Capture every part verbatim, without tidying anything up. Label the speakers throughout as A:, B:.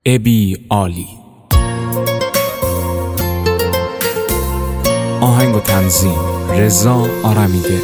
A: ابی عالی. آهنگ و تنظیم رضا آرمیده.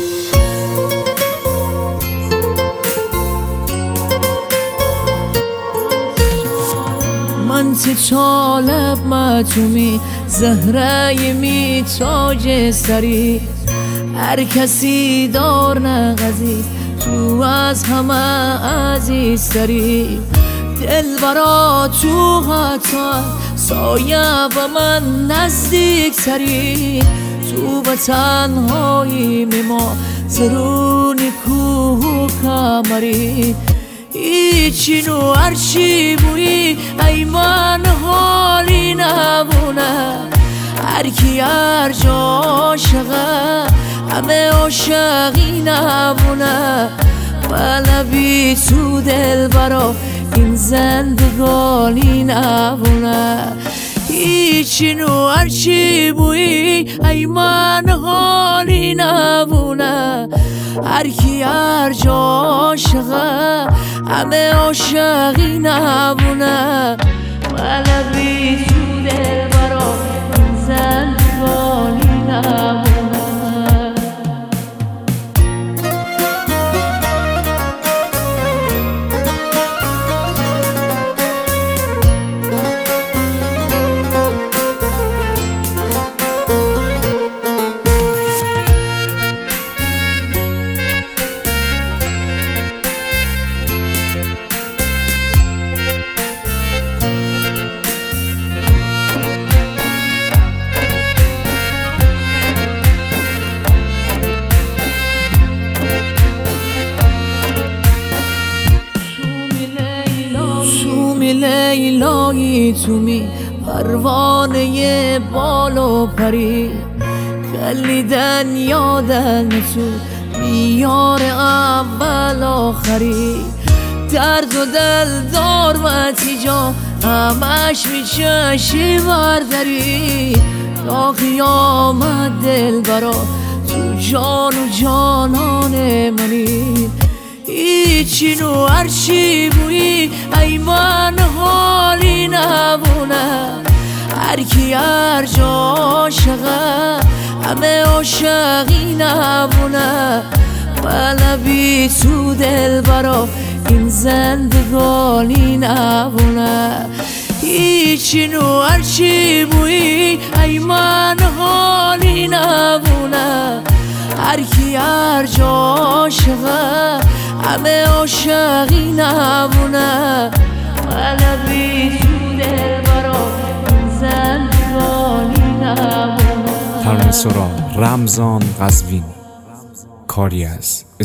B: من طالب متومی زهره می تاج سری، هر کسی دار نغزی تو از همه عزیزتری. دل برا تو حتی سایه و من نزدیک تری، تو به تنهایی ما زرونی کوه کمری. هیچی نو هرچی بویی ای من حالی نبونه، هر کی هر جا عاشقه همه عاشقی نبونه. ولبی تو دل برا این زندگانی نبونه. هیچی نو هرچی بویی ای من حالی نبونه، هر کی هر جا عاشقه همه عاشقی نبونه. ولبی تو دل برا این زندگانی نبونه. لیلایی تو می پروانه بال و پری، کلیدن یادن تو میار اول آخری. درد و دل دار و تیجا همش میچشی برداری، تا قیامت دل برا تو جان و جانان منی. هیچی نو هرچی بویی ای من حالی نبونه، هر کی هر جا عاشقه همه عاشقی نبونه. ولبی تو دل برا این زندگانی نبونه. هیچی نو هرچی بویی ای من حالی نبونه، هر کی هر جا عاشقه همه عاشقی نبونه. ولبی تو دل برا این زندگانی نبونه.
A: ترانه سرا رمضان قزوینی، کاری از